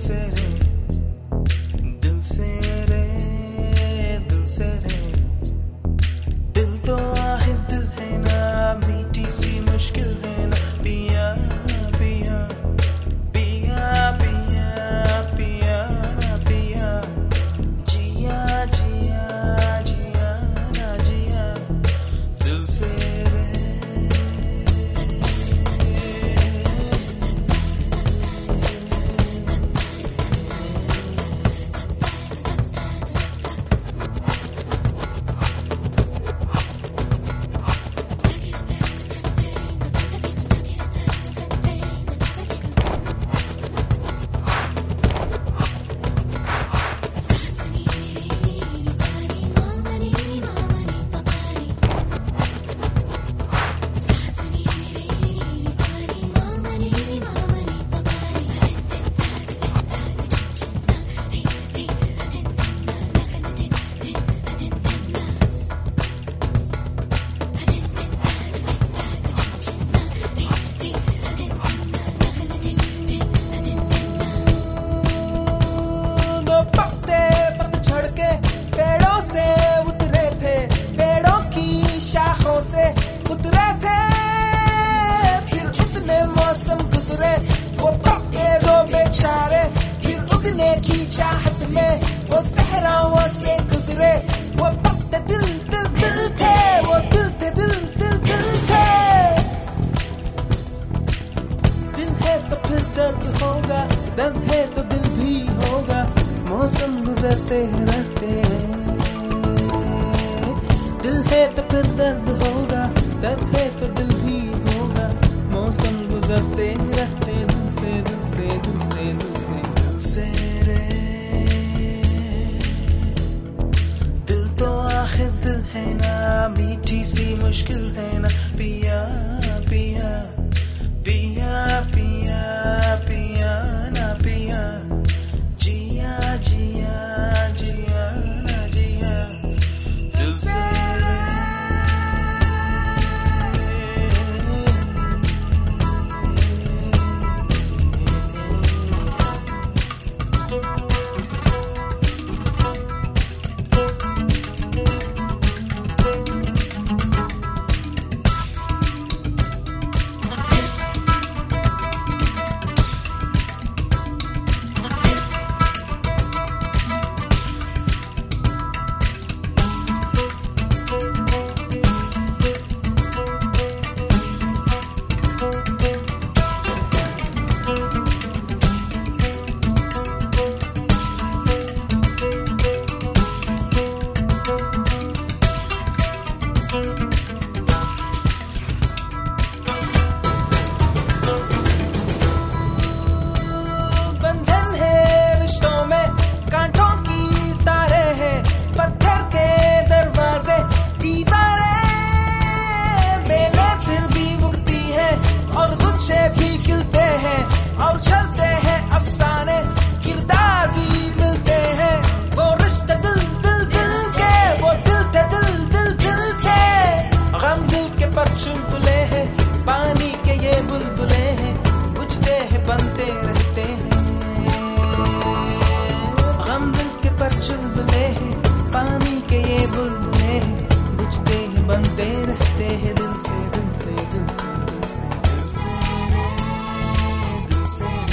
से रे, दिल से रे, दिल से रे। दिल तो आखिर दिल है ना, मीठी सी मुश्किल है ना। पिया पिया पिया पिया पिया ना पिया, जिया जिया जिया ना जिया, दिल से रे। से उतरे थे, फिर उतने मौसम गुजरे, वो पक्के रो बेचारे, फिर उगने की चाहत में वो सहराओं से गुजरे। वो पक्के दिल दिल दिल थे, वो दिल थे दिल दिल दिल थे। दिल है तो फिर दर्द होगा, दर्द है तो दिल भी होगा, मौसम गुजरते रहते हैं। दिल है तो फिर दर्द होगा, दर्द है तो दिल भी होगा, मौसम गुजरते रहते। दिल से दिल से दिल से दिल से दिल से रे, दिल तो आखिर दिल है ना, मीठी सी मुश्किल है ना। पिया पिया पिया पिया पिया ना पिया, जिया जिया जिया ना जिया, दिल से। भी खिलते हैं और चलते हैं अफसाने, किरदार भी मिलते हैं। वो रिश्ते दिल दिल दिल के, वो दिल थे दिल दिल दिल के। गम दिल के पर चुलबुले हैं, पानी के ये बुलबुले हैं, बुझते हैं बनते रहते हैं। गम दिल के पर चुलबुले हैं, पानी के ये बुलबुले हैं, बुझते हैं बनते रहते हैं। दिल से दिल से दिल से दिल से दिल से दिल से।